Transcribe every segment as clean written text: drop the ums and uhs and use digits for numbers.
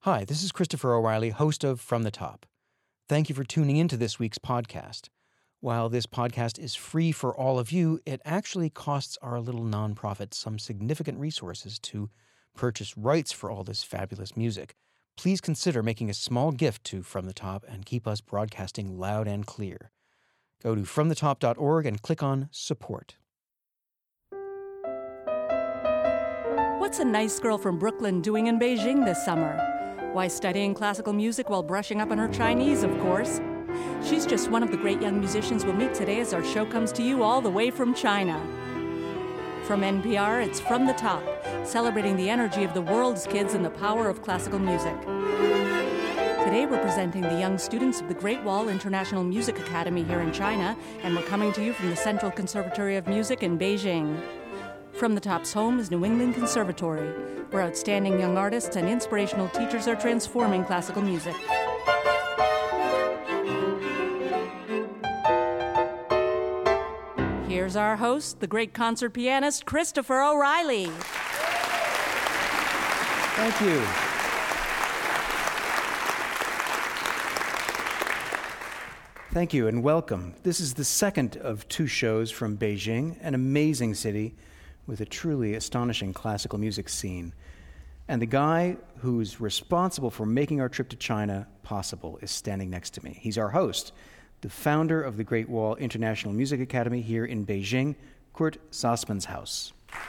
Hi, this is Christopher O'Reilly, host of From the Top. Thank you for tuning into this week's podcast. While this podcast is free for all of you, it actually costs our little nonprofit some significant resources to purchase rights for all this fabulous music. Please consider making a small gift to From the Top and keep us broadcasting loud and clear. Go to fromthetop.org and click on Support. What's a nice girl from Brooklyn doing in Beijing this summer? Why, studying classical music while brushing up on her Chinese, of course. She's just one of the great young musicians we'll meet today as our show comes to you all the way from China. From NPR, it's From the Top, celebrating the energy of the world's kids and the power of classical music. Today we're presenting the young students of the Great Wall International Music Academy here in China, and we're coming to you from the Central Conservatory of Music in Beijing. From the Top's home is New England Conservatory, where outstanding young artists and inspirational teachers are transforming classical music. Here's our host, the great concert pianist, Christopher O'Reilly. Thank you. Thank you and welcome. This is the second of two shows from Beijing, an amazing city with a truly astonishing classical music scene. And the guy who's responsible for making our trip to China possible is standing next to me. He's our host, the founder of the Great Wall International Music Academy here in Beijing, Kurt Sassmannshaus.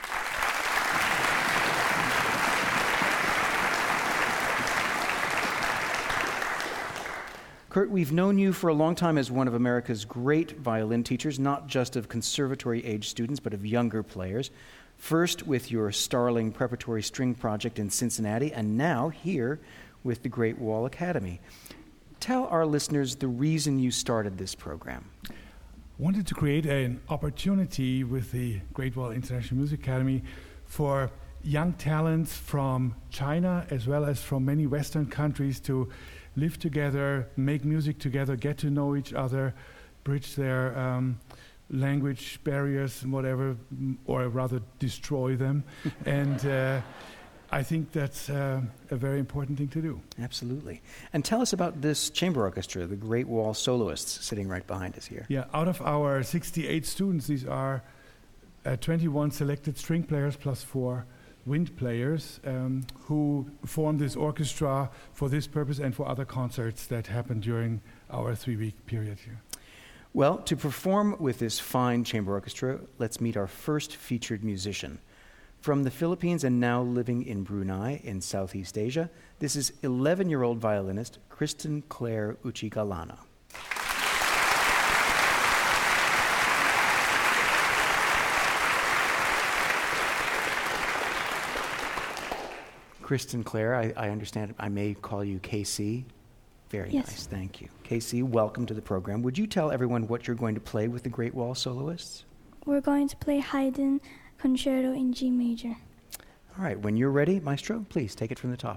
Kurt, we've known you for a long time as one of America's great violin teachers, not just of conservatory-age students, but of younger players. First with your Starling Preparatory String Project in Cincinnati, and now here with the Great Wall Academy. Tell our listeners the reason you started this program. Wanted to create an opportunity with the Great Wall International Music Academy for young talents from China as well as from many Western countries to live together, make music together, get to know each other, bridge their language barriers and whatever, or rather destroy them. And I think that's a very important thing to do. Absolutely. And tell us about this chamber orchestra, the Great Wall Soloists, sitting right behind us here. Yeah, out of our 68 students, these are 21 selected string players plus 4 wind players who form this orchestra for this purpose and for other concerts that happen during our 3-week period here. Well, to perform with this fine chamber orchestra, let's meet our first featured musician. From the Philippines and now living in Brunei in Southeast Asia, this is 11-year-old violinist Kristen Claire Uchigalana. Kristen Claire, I understand I may call you KC. Very Yes. nice, thank you. KC, welcome to the program. Would you tell everyone what you're going to play with the Great Wall Soloists? We're going to play Haydn Concerto in G major. All right, when you're ready, Maestro, please take it from the top.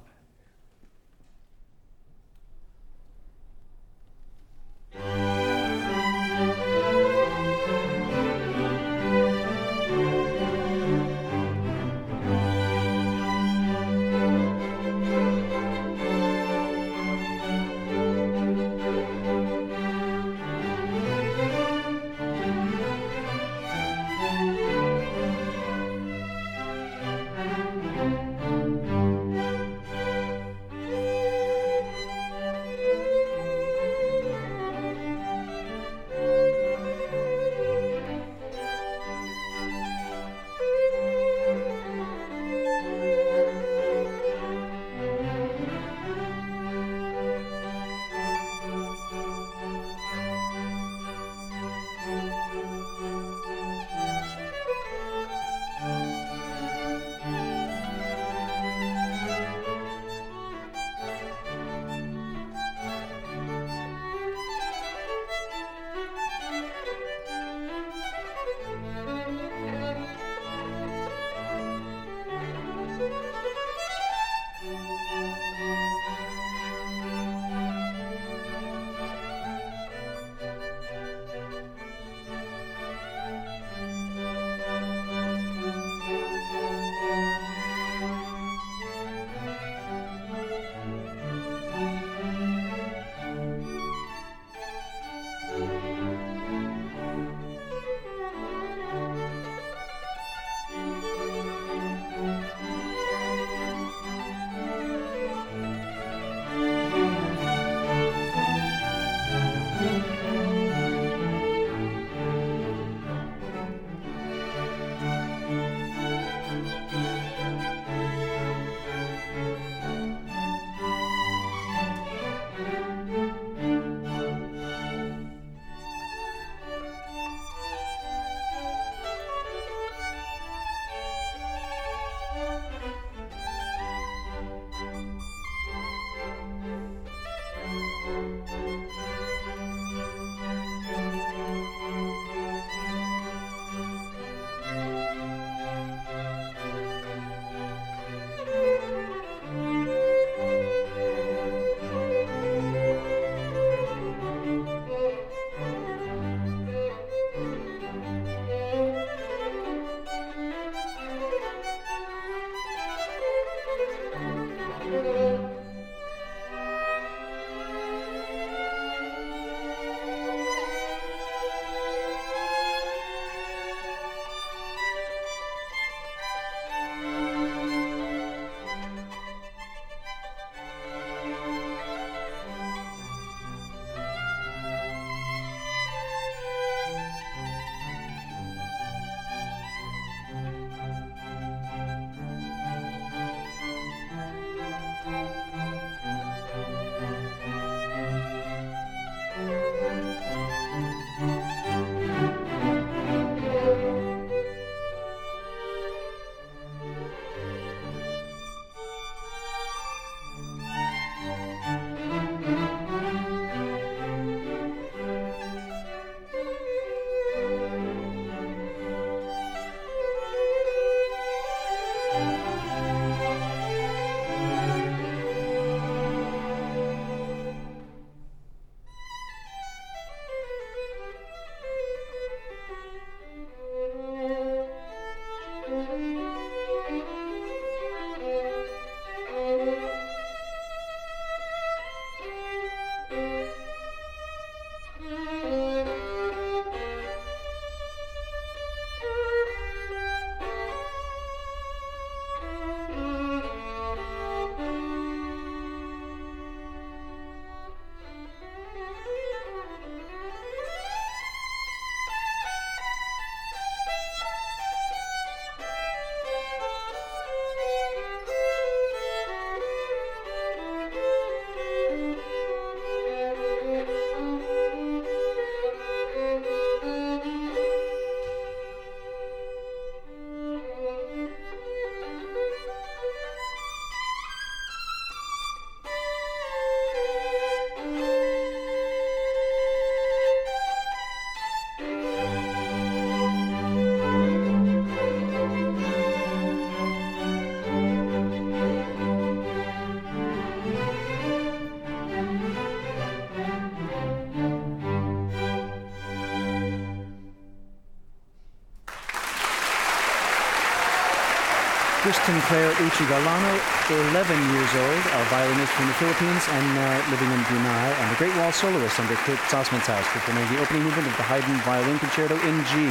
Kristen Claire Uchigalano, 11 years old, a violinist from the Philippines and now living in Brunei, and the Great Wall soloist under Kurt Sassman's house, performing the opening movement of the Haydn Violin Concerto in G.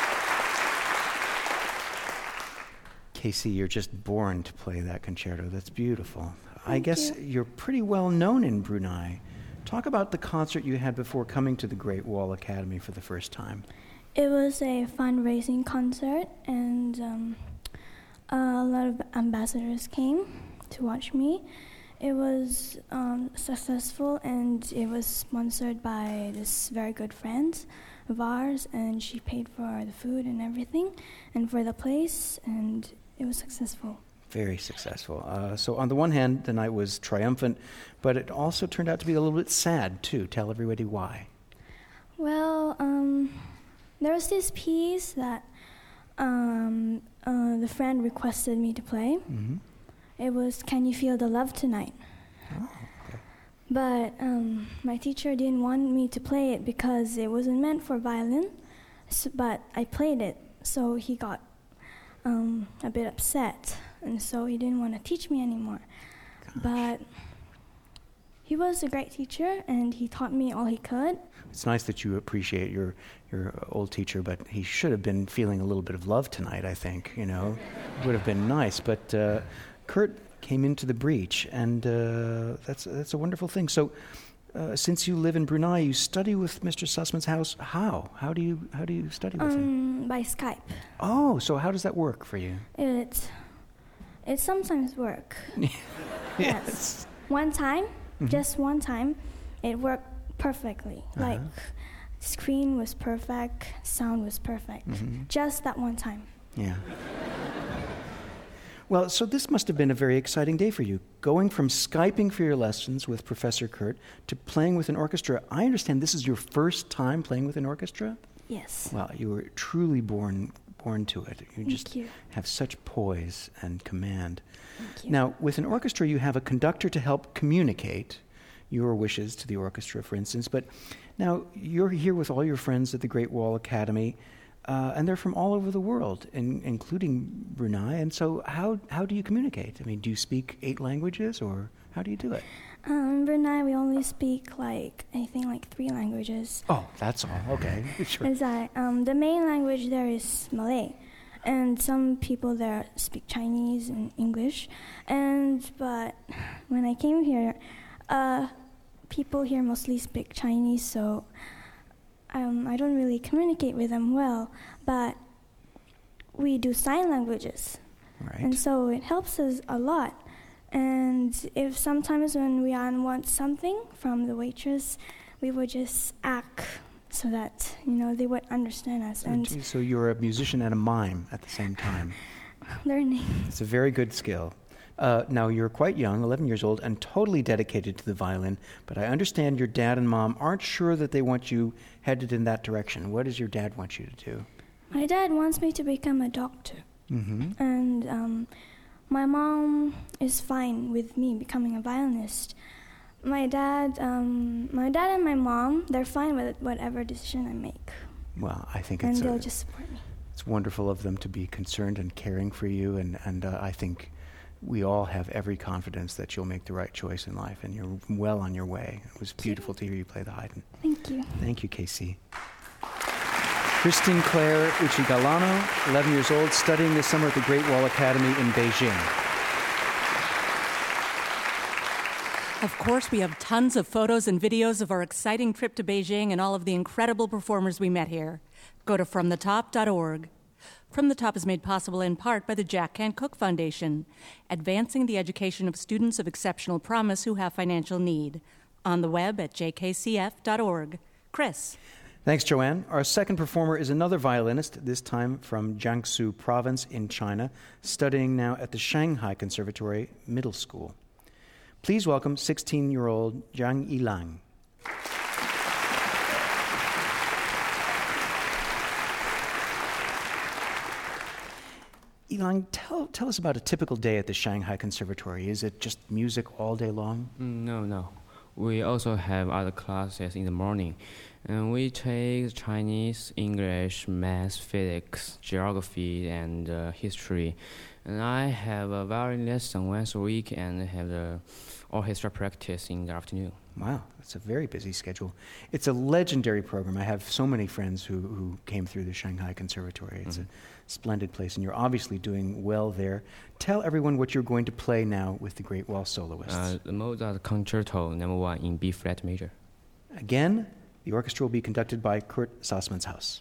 Casey, you're just born to play that concerto. That's beautiful. I guess you're pretty well known in Brunei. Talk about the concert you had before coming to the Great Wall Academy for the first time. It was a fundraising concert, and a lot of ambassadors came to watch me. It was successful, and it was sponsored by this very good friend of ours, and she paid for the food and everything, and for the place, and it was successful. Very successful. So on the one hand, the night was triumphant, but it also turned out to be a little bit sad, too. Tell everybody why. Well, there was this piece that the friend requested me to play. Mm-hmm. It was Can You Feel the Love Tonight? Oh, okay. But my teacher didn't want me to play it because it wasn't meant for violin, but I played it, so he got a bit upset, and so he didn't want to teach me anymore. Gosh. But he was a great teacher, and he taught me all he could. It's nice that you appreciate your old teacher, but he should have been feeling a little bit of love tonight, I think, you know. It would have been nice, but Kurt came into the breach, and that's a wonderful thing. So since you live in Brunei, you study with Mr. Sassman's house. How? How do you study with him? By Skype. Oh, so how does that work for you? It sometimes works. Yes. One time, just one time, it worked perfectly. Like, screen was perfect, sound was perfect. Just that one time. Yeah. Well, so this must have been a very exciting day for you, going from Skyping for your lessons with Professor Kurt to playing with an orchestra. I understand this is your first time playing with an orchestra? Yes. Well, you were truly born to it. Thank you. Have such poise and command. Thank you. Now, with an orchestra, you have a conductor to help communicate your wishes to the orchestra, for instance. But now you're here with all your friends at the Great Wall Academy, and they're from all over the world, including Brunei. And so how do you communicate? I mean, do you speak 8 languages, or how do you do it? In Brunei, we only speak, I think 3 languages. Oh, that's all. Okay, sure. The main language there is Malay, and some people there speak Chinese and English. But when I came here, people here mostly speak Chinese, so I don't really communicate with them well, but we do sign languages. Right. And so it helps us a lot. And if sometimes when we want something from the waitress, we would just act so that, they would understand us. So you're a musician and a mime at the same time. Learning. It's a very good skill. Now, you're quite young, 11 years old, and totally dedicated to the violin, but I understand your dad and mom aren't sure that they want you headed in that direction. What does your dad want you to do? My dad wants me to become a doctor. Mm-hmm. And my mom is fine with me becoming a violinist. My dad and my mom, they're fine with whatever decision I make. Well, I think and they'll just support me. It's wonderful of them to be concerned and caring for you, and I think we all have every confidence that you'll make the right choice in life, and you're well on your way. It was beautiful to hear you play the Haydn. Thank you. Thank you, Casey. Kristen Claire Uchigalano, 11 years old, studying this summer at the Great Wall Academy in Beijing. Of course, we have tons of photos and videos of our exciting trip to Beijing and all of the incredible performers we met here. Go to fromthetop.org. From the Top is made possible in part by the Jack Kent Cooke Foundation, advancing the education of students of exceptional promise who have financial need. On the web at jkcf.org. Chris. Thanks, Joanne. Our second performer is another violinist, this time from Jiangsu Province in China, studying now at the Shanghai Conservatory Middle School. Please welcome 16-year-old Zhang Yilang. Yilang, tell us about a typical day at the Shanghai Conservatory. Is it just music all day long? No. We also have other classes in the morning. And we take Chinese, English, math, physics, geography, and history. And I have a violin lesson once a week and have the orchestra practice in the afternoon. Wow, that's a very busy schedule. It's a legendary program. I have so many friends who came through the Shanghai Conservatory. It's a splendid place, and you're obviously doing well there. Tell everyone what you're going to play now with the Great Wall Soloists. The Mozart Concerto No. 1 in B flat major. Again, the orchestra will be conducted by Kurt Sassmannshaus.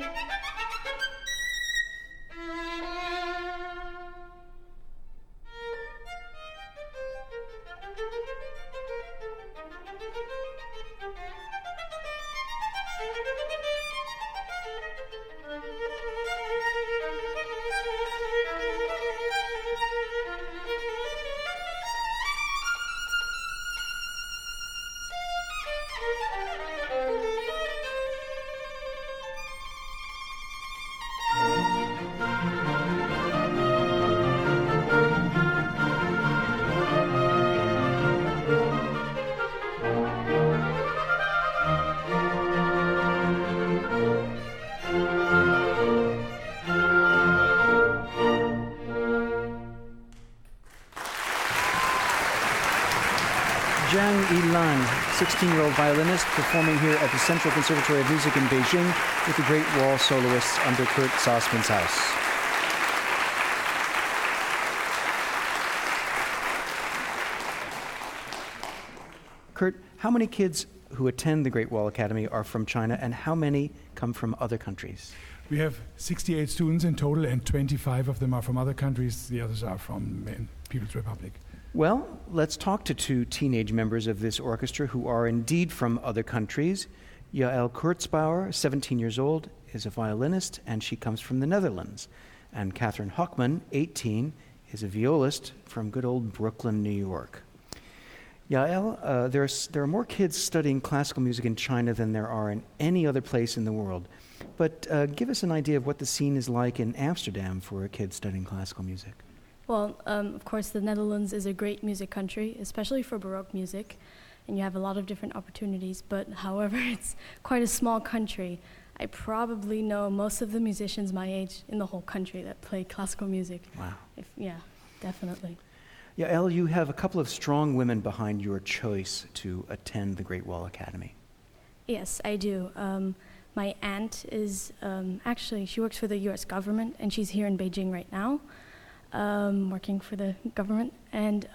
Zhang Yilan, 16-year-old violinist, performing here at the Central Conservatory of Music in Beijing with the Great Wall soloists under Kurt Sassman's house. Kurt, how many kids who attend the Great Wall Academy are from China, and how many come from other countries? We have 68 students in total, and 25 of them are from other countries. The others are from People's Republic. Well, let's talk to two teenage members of this orchestra who are indeed from other countries. Yael Kurzbauer, 17 years old, is a violinist, and she comes from the Netherlands. And Catherine Hockman, 18, is a violist from good old Brooklyn, New York. Yael, there are more kids studying classical music in China than there are in any other place in the world. But give us an idea of what the scene is like in Amsterdam for a kid studying classical music. Well, of course, the Netherlands is a great music country, especially for Baroque music, and you have a lot of different opportunities. But however, it's quite a small country. I probably know most of the musicians my age in the whole country that play classical music. Wow. Yeah, definitely. Yael, you have a couple of strong women behind your choice to attend the Great Wall Academy. Yes, I do. My aunt is actually, she works for the U.S. government, and she's here in Beijing right now. Working for the government, and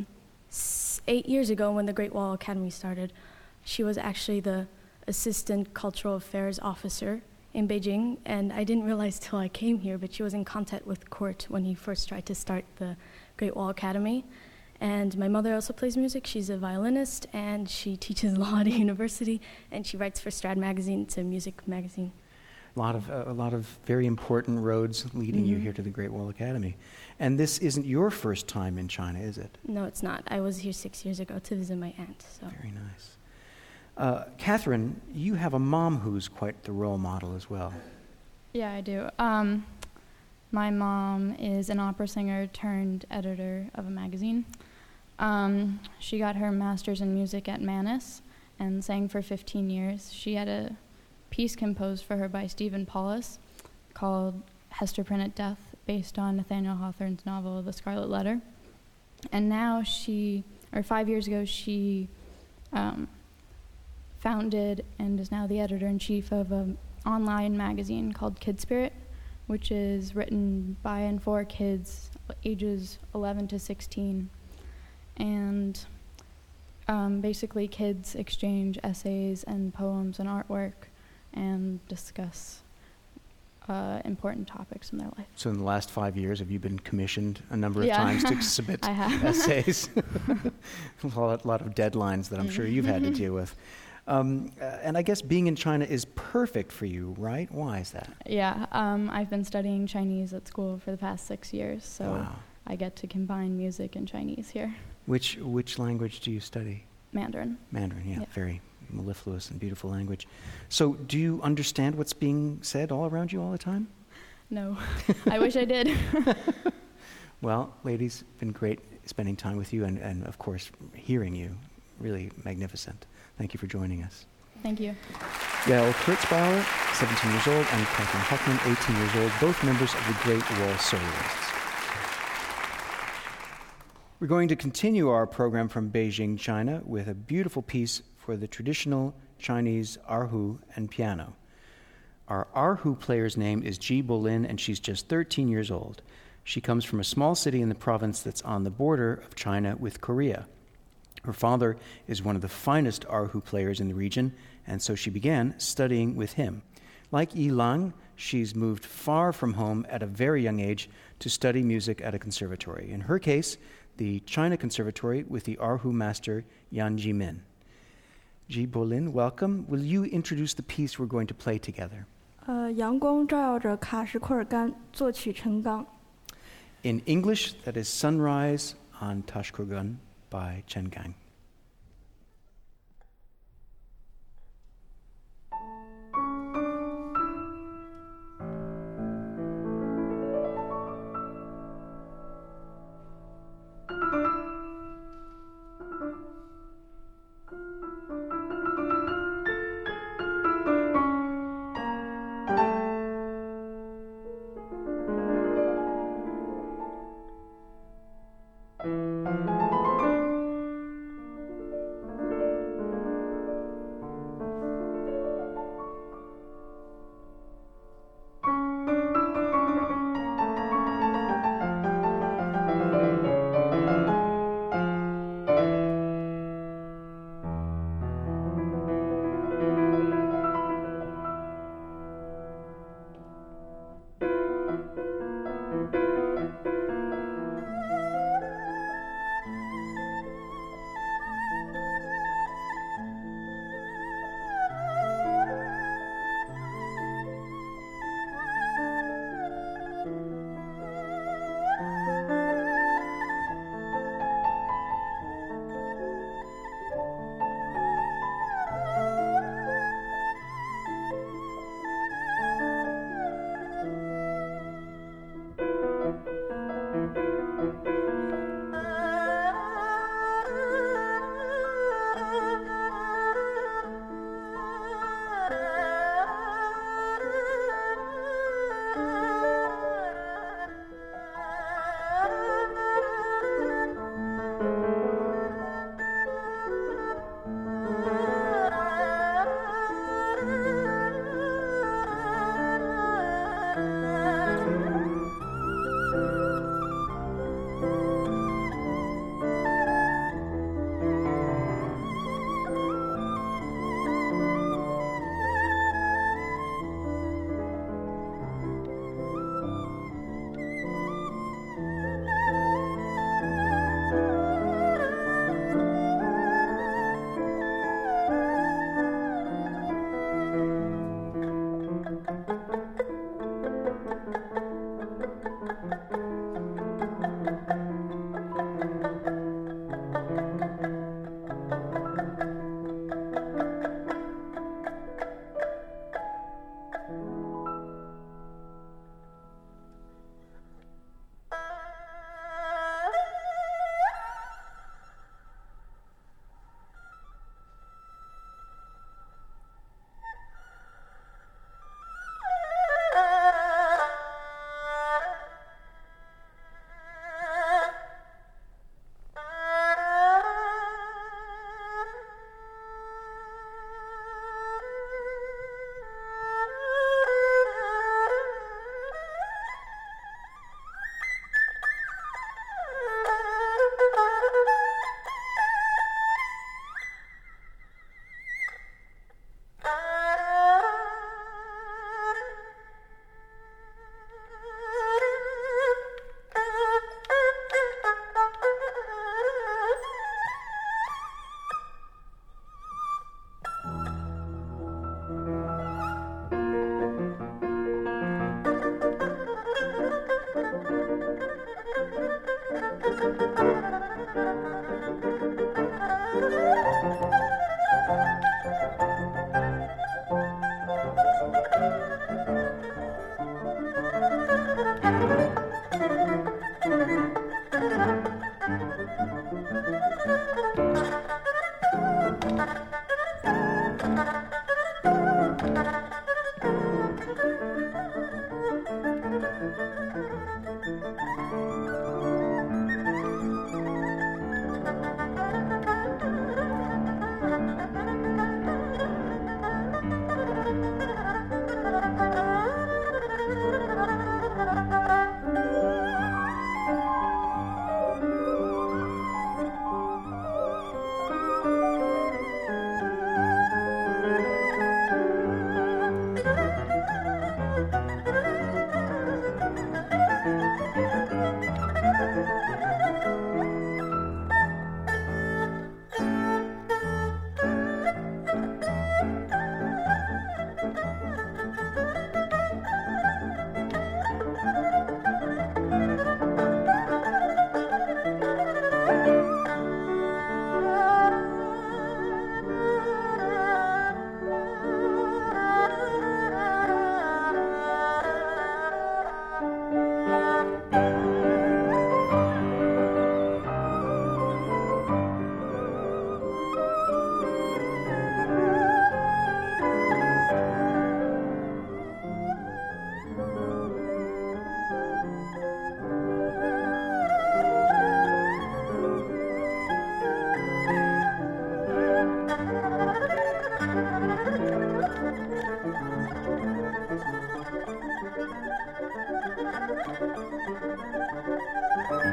8 years ago when the Great Wall Academy started, she was actually the assistant cultural affairs officer in Beijing, and I didn't realize till I came here, but she was in contact with Kurt when he first tried to start the Great Wall Academy. And my mother also plays music. She's a violinist, and she teaches law at a university, and she writes for Strad Magazine. It's a music magazine. A lot of very important roads leading you here to the Great Wall Academy. And this isn't your first time in China, is it? No, it's not. I was here 6 years ago to visit my aunt. So. Very nice. Catherine, you have a mom who's quite the role model as well. Yeah, I do. My mom is an opera singer turned editor of a magazine. She got her master's in music at Mannes and sang for 15 years. She had a piece composed for her by Stephen Paulus called Hester Prynne at Death, based on Nathaniel Hawthorne's novel The Scarlet Letter. And now 5 years ago, she founded and is now the editor-in-chief of an online magazine called Kid Spirit, which is written by and for kids ages 11 to 16. And basically kids exchange essays and poems and artwork and discuss important topics in their life. So in the last 5 years, have you been commissioned a number of times to submit essays? A lot of deadlines that I'm sure you've had to deal with. And I guess being in China is perfect for you, right? Why is that? Yeah, I've been studying Chinese at school for the past 6 years, so wow. I get to combine music and Chinese here. Which language do you study? Mandarin. Mandarin, yeah. Very mellifluous and beautiful language. So do you understand what's being said all around you all the time? No. I wish I did. Well, ladies, it's been great spending time with you and of course, hearing you. Really magnificent. Thank you for joining us. Thank you. Yael Kurzbauer, 17 years old, and Catherine Hockman, 18 years old, both members of the Great Wall Soloists. We're going to continue our program from Beijing, China, with a beautiful piece for the traditional Chinese erhu and piano. Our erhu player's name is Ji Bolin, and she's just 13 years old. She comes from a small city in the province that's on the border of China with Korea. Her father is one of the finest erhu players in the region, and so she began studying with him. Like Yilang, she's moved far from home at a very young age to study music at a conservatory. In her case, the China Conservatory with the erhu master Yan Jimin. Ji Bolin, welcome. Will you introduce the piece we're going to play together? 阳光照耀着卡什库尔干，作曲陈刚。 In English, that is Sunrise on Tashkurgan by Chen Gang.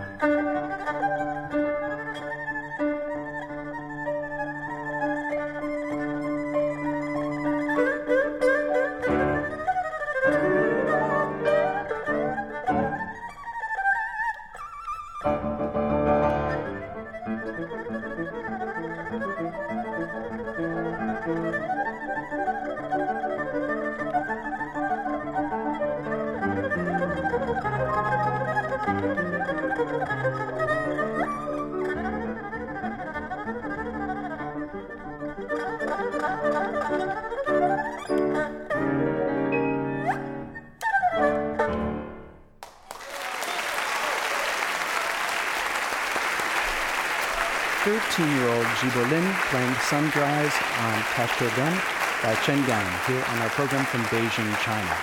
Thirteen-year-old Jibo Lin playing Sunrise on Tactile Gun by Chen Gang here on our program from Beijing, China.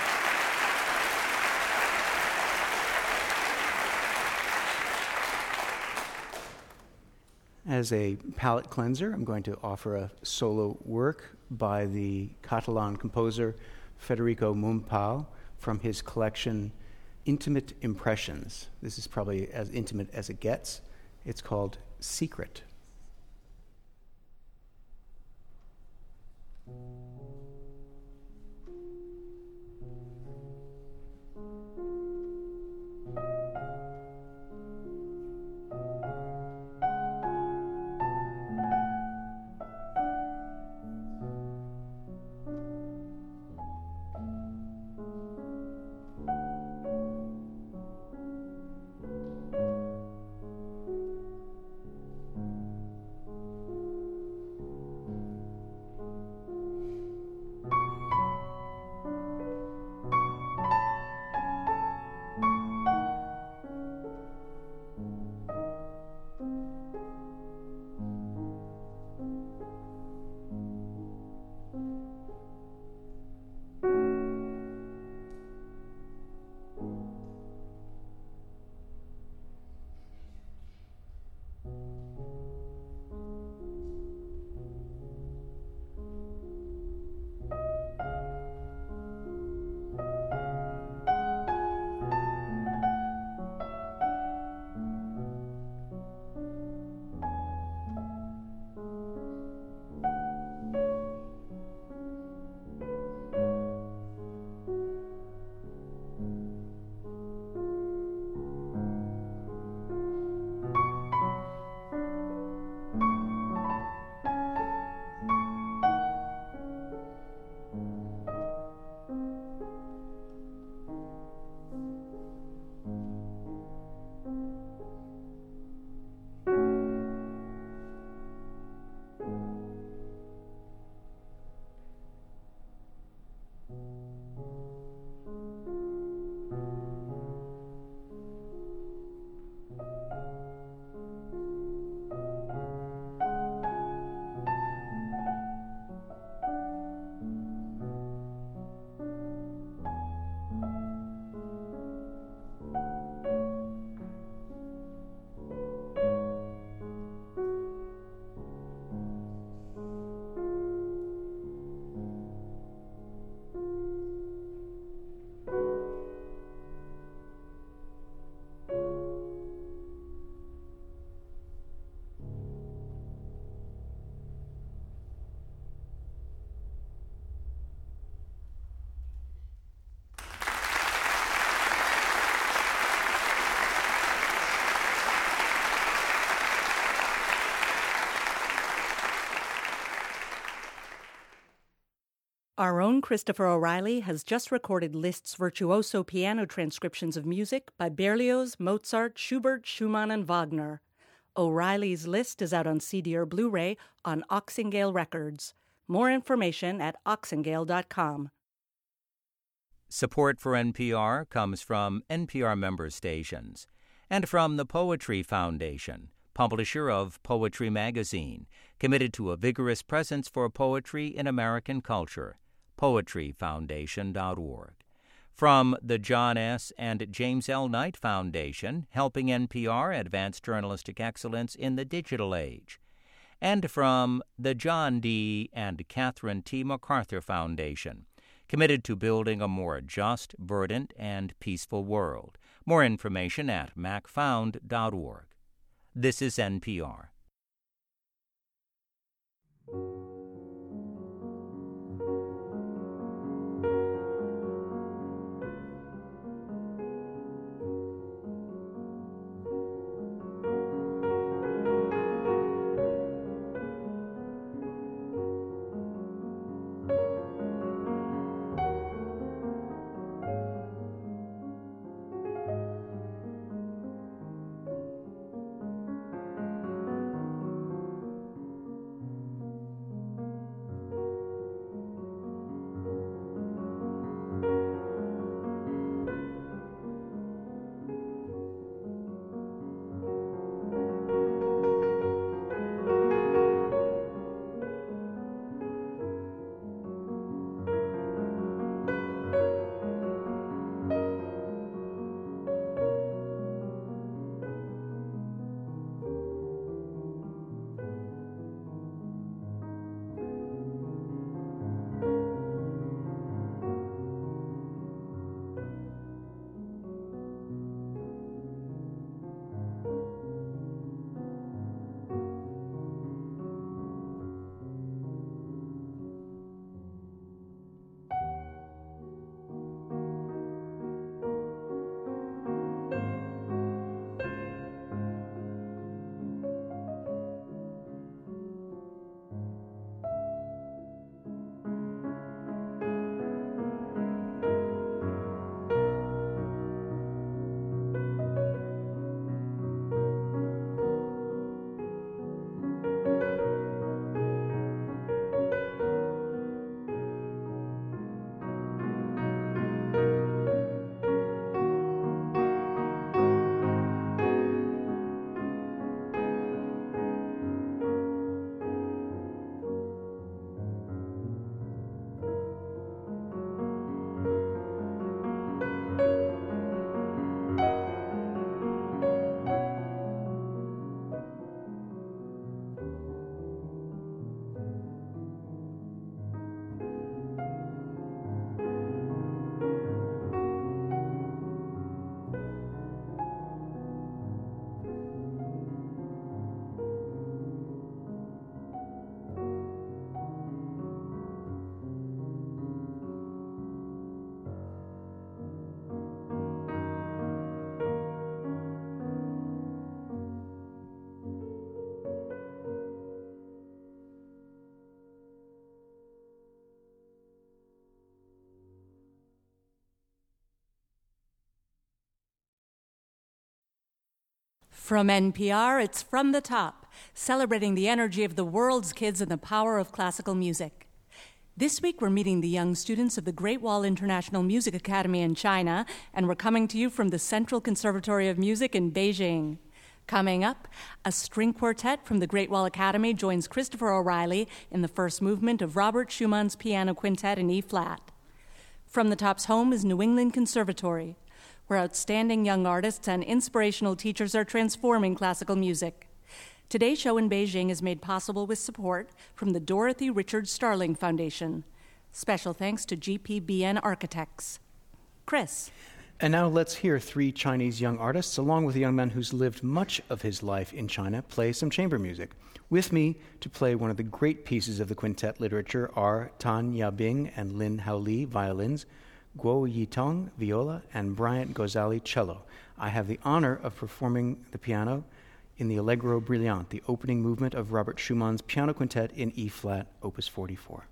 As a palate cleanser, I'm going to offer a solo work by the Catalan composer Federico Mompal from his collection Intimate Impressions. This is probably as intimate as it gets. It's called Secret. Our own Christopher O'Reilly has just recorded Liszt's virtuoso piano transcriptions of music by Berlioz, Mozart, Schubert, Schumann, and Wagner. O'Reilly's Liszt is out on CD or Blu-ray on Oxengale Records. More information at oxengale.com. Support for NPR comes from NPR member stations and from the Poetry Foundation, publisher of Poetry Magazine, committed to a vigorous presence for poetry in American culture. poetryfoundation.org. From the John S. and James L. Knight Foundation, helping NPR advance journalistic excellence in the digital age. And from the John D. and Catherine T. MacArthur Foundation, committed to building a more just, verdant, and peaceful world, More information at macfound.org. This is NPR. From NPR, it's From the Top, celebrating the energy of the world's kids and the power of classical music. This week, we're meeting the young students of the Great Wall International Music Academy in China, and we're coming to you from the Central Conservatory of Music in Beijing. Coming up, a string quartet from the Great Wall Academy joins Christopher O'Reilly in the first movement of Robert Schumann's Piano Quintet in E-flat. From the Top's home is New England Conservatory, where outstanding young artists and inspirational teachers are transforming classical music. Today's show in Beijing is made possible with support from the Dorothy Richard Starling Foundation. Special thanks to GPBN Architects. Chris. And now let's hear three Chinese young artists, along with a young man who's lived much of his life in China, play some chamber music. With me to play one of the great pieces of the quintet literature are Tan Yabing and Lin Haoli, violins, Guo Yitong, viola, and Bryant Gozali, cello. I have the honor of performing the piano in the Allegro Brillante, the opening movement of Robert Schumann's Piano Quintet in E-flat, Opus 44.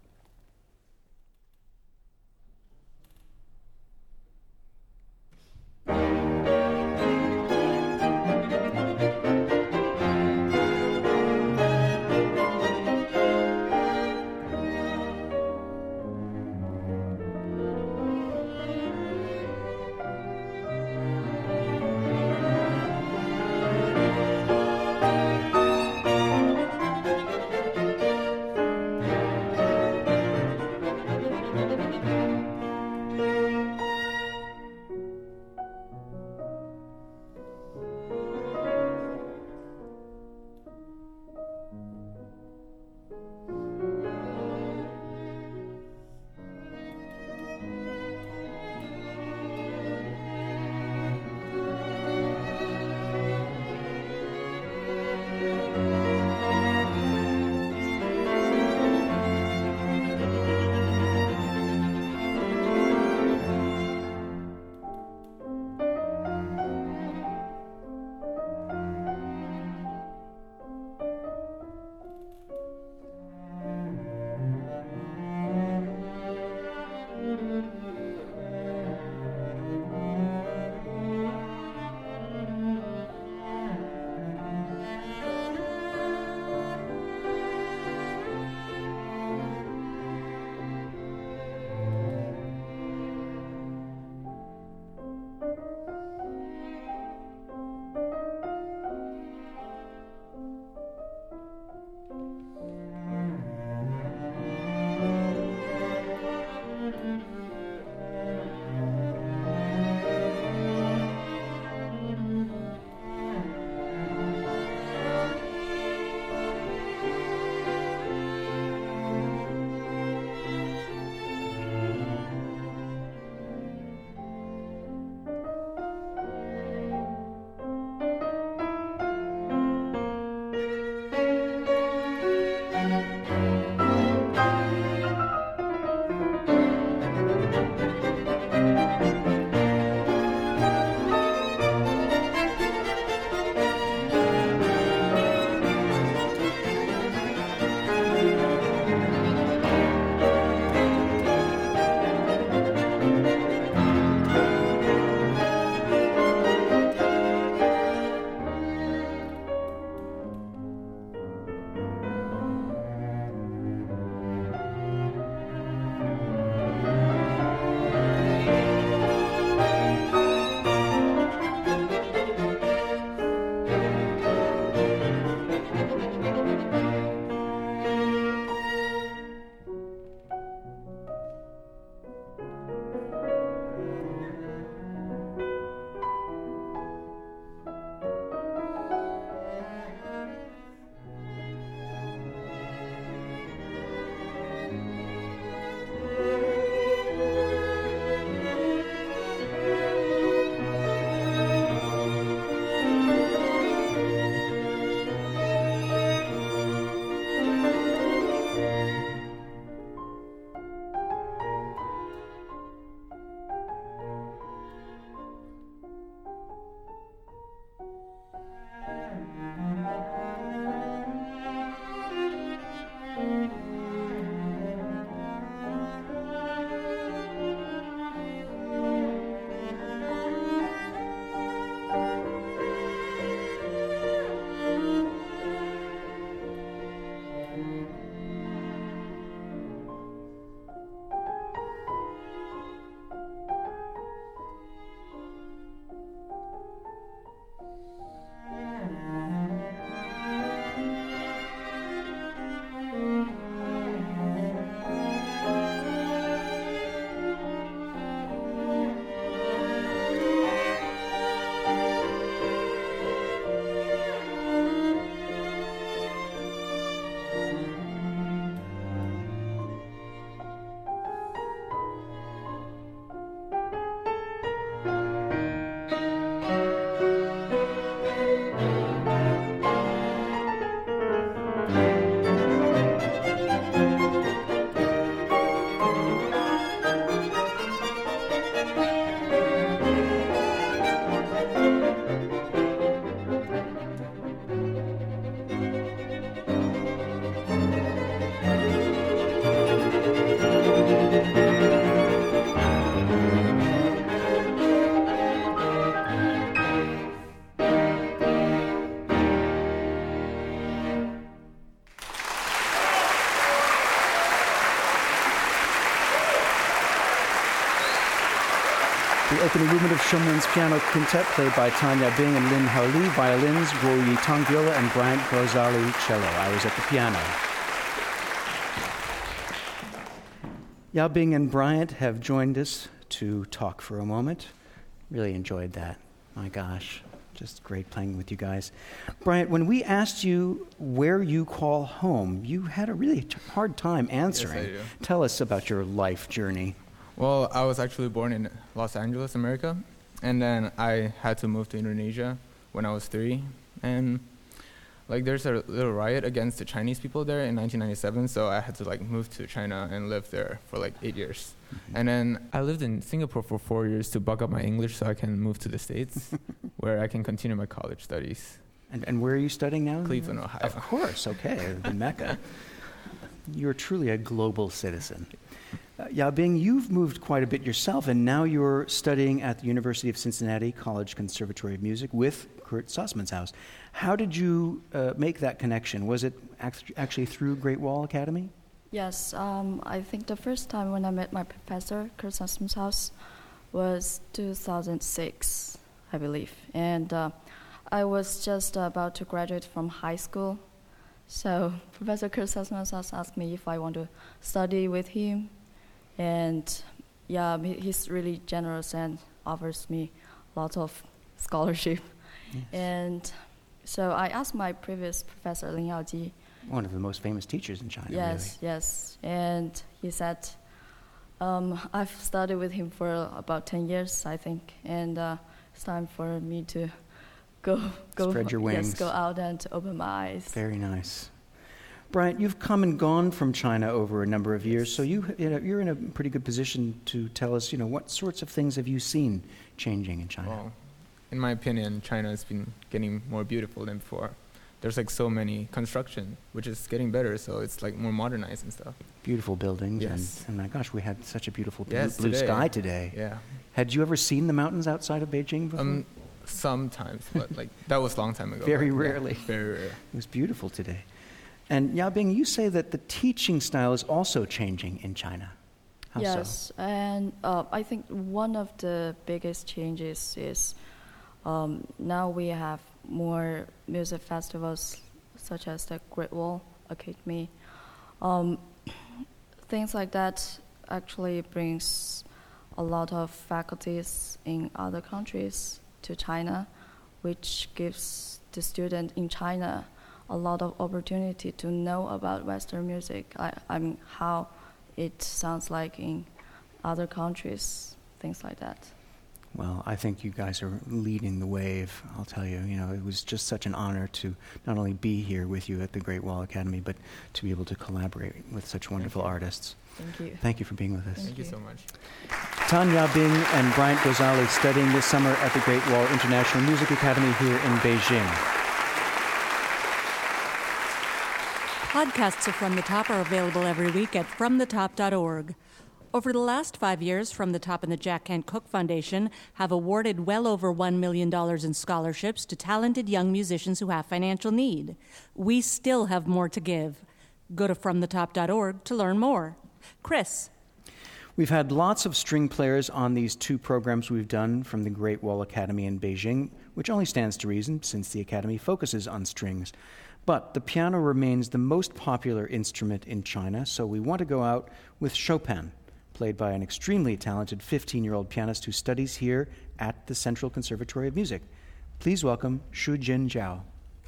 opening movement of Schumann's Piano Quintet, played by Tanya Bing and Lin Hao Li, violins, Guo Yitang viola, and Bryant Gozali cello. I was at the piano. Yao Bing and Bryant have joined us to talk for a moment. Really enjoyed that. My gosh, just great playing with you guys. Bryant, when we asked you where you call home, you had a really hard time answering. Yes, I do. Tell us about your life journey. Well, I was actually born in Los Angeles, America, and then I had to move to Indonesia when I was 3. And there's a little riot against the Chinese people there in 1997, so I had to move to China and live there for 8 years. Mm-hmm. And then I lived in Singapore for 4 years to buck up my English so I can move to the States, where I can continue my college studies. And where are you studying now? Cleveland, Ohio. Of course, okay, the Mecca. You're truly a global citizen. Yao Bing, you've moved quite a bit yourself, and now you're studying at the University of Cincinnati College Conservatory of Music with Kurt Sussmanshaus. How did you make that connection? Was it actually through Great Wall Academy? Yes, I think the first time when I met my professor, Kurt Sussmanshaus, was 2006, I believe. And I was just about to graduate from high school. So Professor Kurt Sussmanshaus asked me if I want to study with him. And yeah, he's really generous and offers me lots of scholarship. Yes. And so I asked my previous professor, Lin Yaoji. One of the most famous teachers in China, yes, really. Yes. And he said, I've studied with him for about 10 years, I think. And it's time for me to go spread your wings. Yes, go out and to open my eyes. Very nice. Bryant, you've come and gone from China over a number of years, so you're in a pretty good position to tell us, what sorts of things have you seen changing in China? Well, in my opinion, China has been getting more beautiful than before. There's so many construction, which is getting better, so it's more modernized and stuff. Beautiful buildings, yes. And my gosh, we had such a beautiful blue sky today. Yeah. Had you ever seen the mountains outside of Beijing before? Sometimes, but that was a long time ago. Very rarely. Yeah, very rare. It was beautiful today. And Yao Bing, you say that the teaching style is also changing in China. How yes, so? And I think one of the biggest changes is now we have more music festivals, such as the Great Wall Academy. Things like that actually brings a lot of faculties in other countries to China, which gives the student in China a lot of opportunity to know about Western music. I mean, how it sounds like in other countries, things like that. Well, I think you guys are leading the wave, I'll tell you. It was just such an honor to not only be here with you at the Great Wall Academy, but to be able to collaborate with such wonderful artists. Thank you. Thank you for being with us. Thank you so much. Tanya Bing and Bryant Gozali studying this summer at the Great Wall International Music Academy here in Beijing. Podcasts of From the Top are available every week at fromthetop.org. Over the last 5 years, From the Top and the Jack Kent Cooke Foundation have awarded well over $1 million in scholarships to talented young musicians who have financial need. We still have more to give. Go to fromthetop.org to learn more. Chris. We've had lots of string players on these 2 programs we've done from the Great Wall Academy in Beijing, which only stands to reason since the Academy focuses on strings. But the piano remains the most popular instrument in China, so we want to go out with Chopin, played by an extremely talented 15-year-old pianist who studies here at the Central Conservatory of Music. Please welcome Shujin Zhao.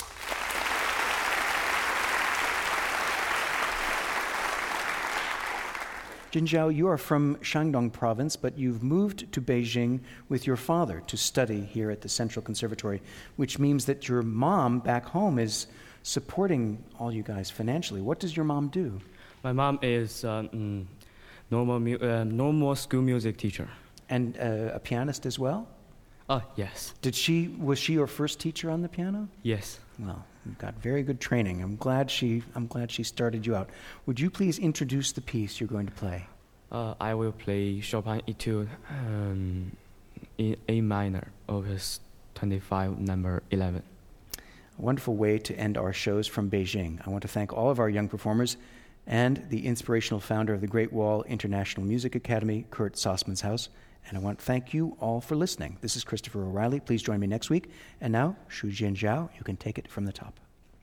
Jin Zhao, you are from Shandong province, but you've moved to Beijing with your father to study here at the Central Conservatory, which means that your mom back home is supporting all you guys financially. What does your mom do? My mom is normal school music teacher. And a pianist as well? Yes. Was she your first teacher on the piano? Yes. Well, you've got very good training. I'm glad she started you out. Would you please introduce the piece you're going to play? I will play Chopin Etude in A minor, Opus 25, number 11. A wonderful way to end our shows from Beijing. I want to thank all of our young performers and the inspirational founder of the Great Wall International Music Academy, Kurt Sussmanshaus, And I want to thank you all for listening. This is Christopher O'Reilly. Please join me next week. And now, Shujin Zhao, you can take it from the top.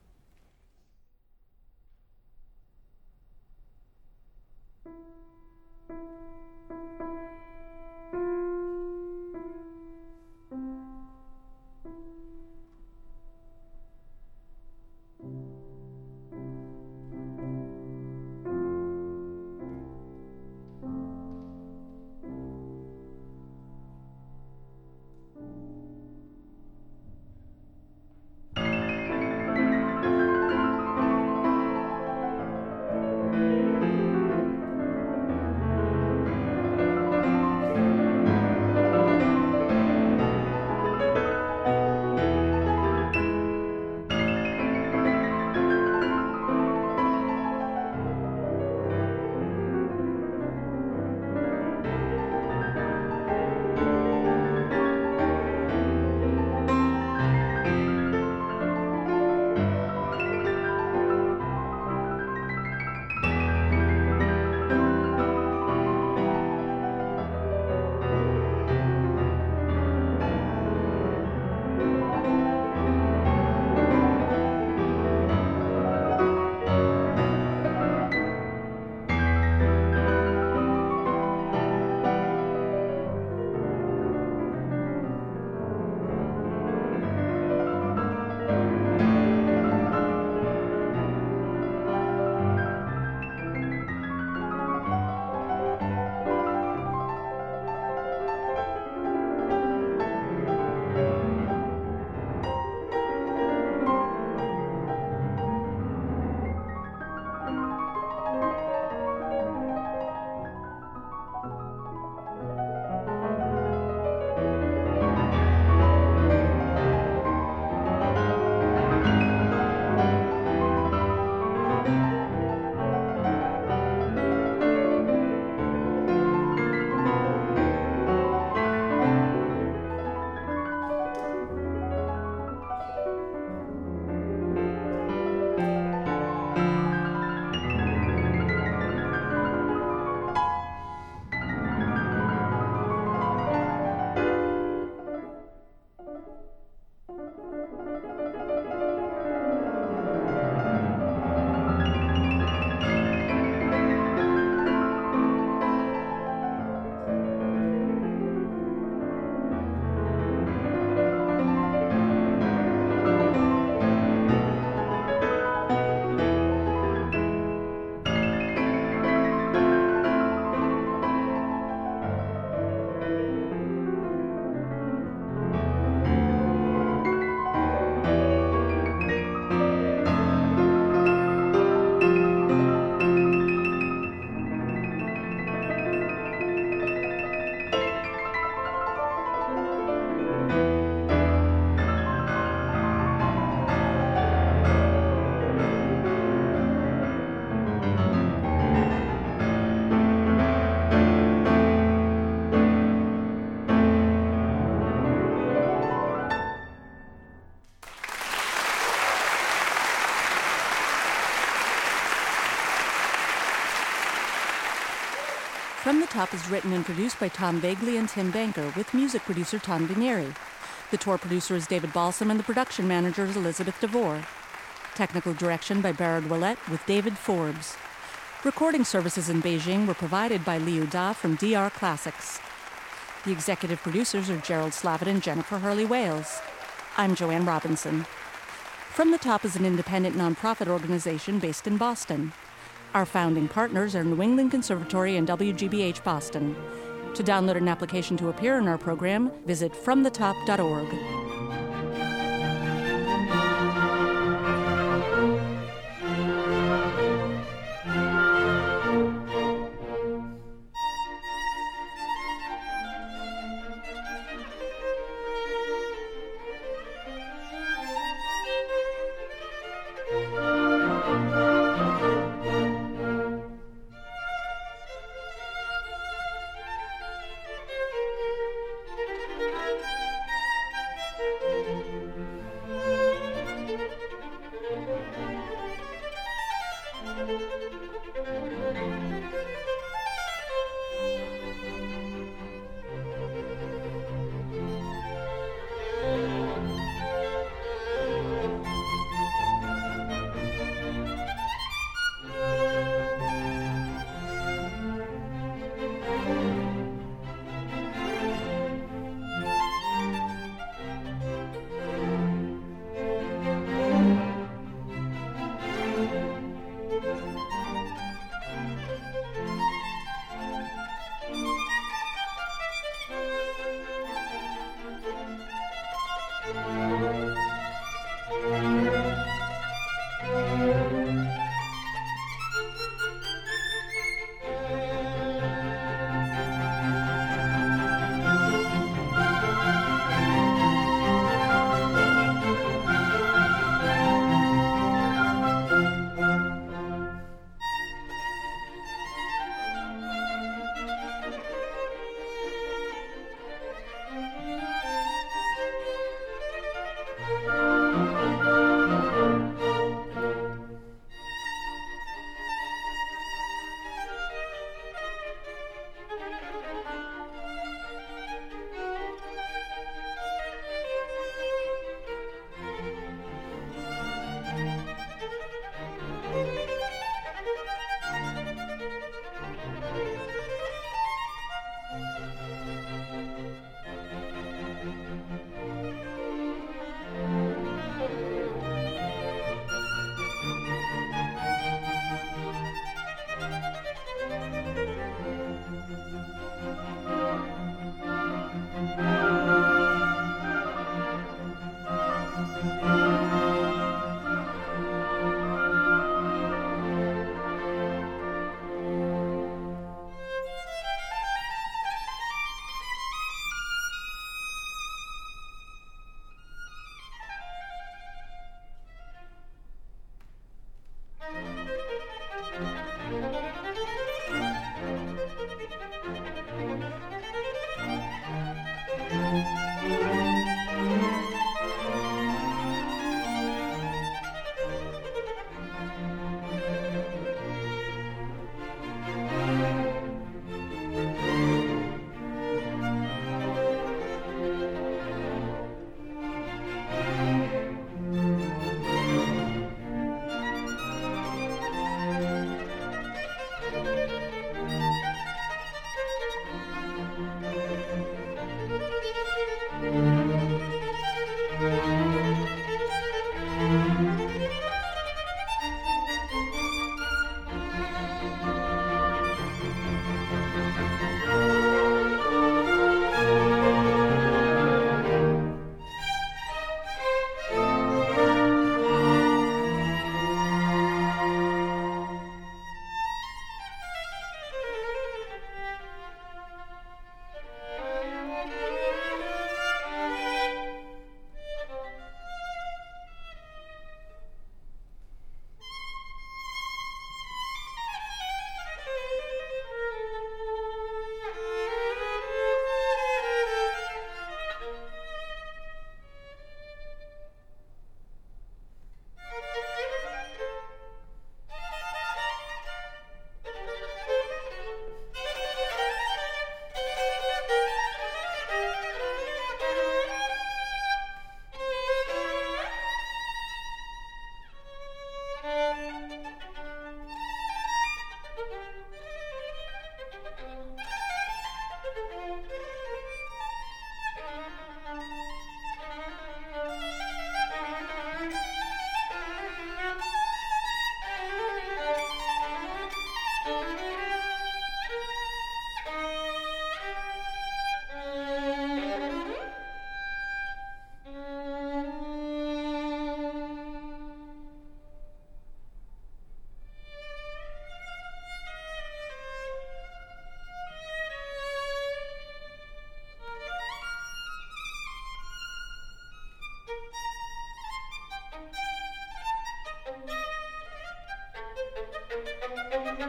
From the Top is written and produced by Tom Vagley and Tim Banker, with music producer Tom Danieri. The tour producer is David Balsam, and the production manager is Elizabeth DeVore. Technical direction by Barrett Willett, with David Forbes. Recording services in Beijing were provided by Liu Da from DR Classics. The executive producers are Gerald Slavitt and Jennifer Hurley-Wales. I'm Joanne Robinson. From the Top is an independent nonprofit organization based in Boston. Our founding partners are New England Conservatory and WGBH Boston. To download an application to appear in our program, visit fromthetop.org.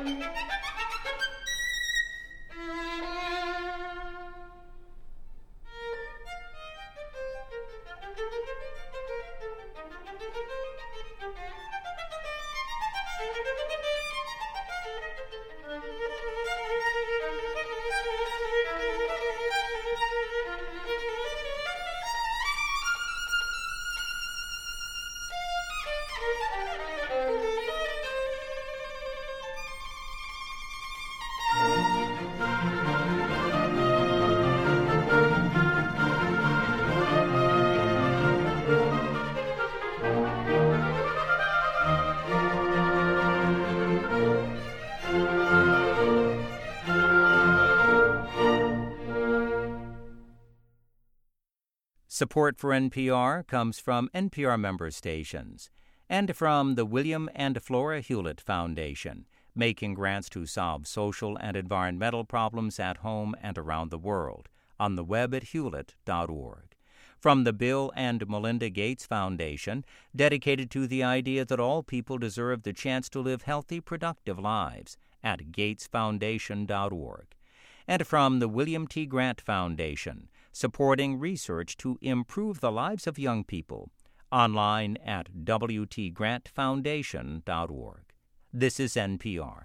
Support for NPR comes from NPR member stations and from the William and Flora Hewlett Foundation, making grants to solve social and environmental problems at home and around the world, on the web at hewlett.org. From the Bill and Melinda Gates Foundation, dedicated to the idea that all people deserve the chance to live healthy, productive lives, at gatesfoundation.org. And from the William T. Grant Foundation, supporting research to improve the lives of young people, online at wtgrantfoundation.org. This is NPR.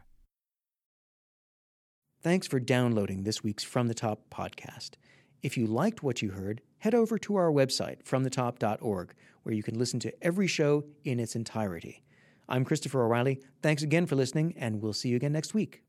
Thanks for downloading this week's From the Top podcast. If you liked what you heard, head over to our website, fromthetop.org, where you can listen to every show in its entirety. I'm Christopher O'Reilly. Thanks again for listening, and we'll see you again next week.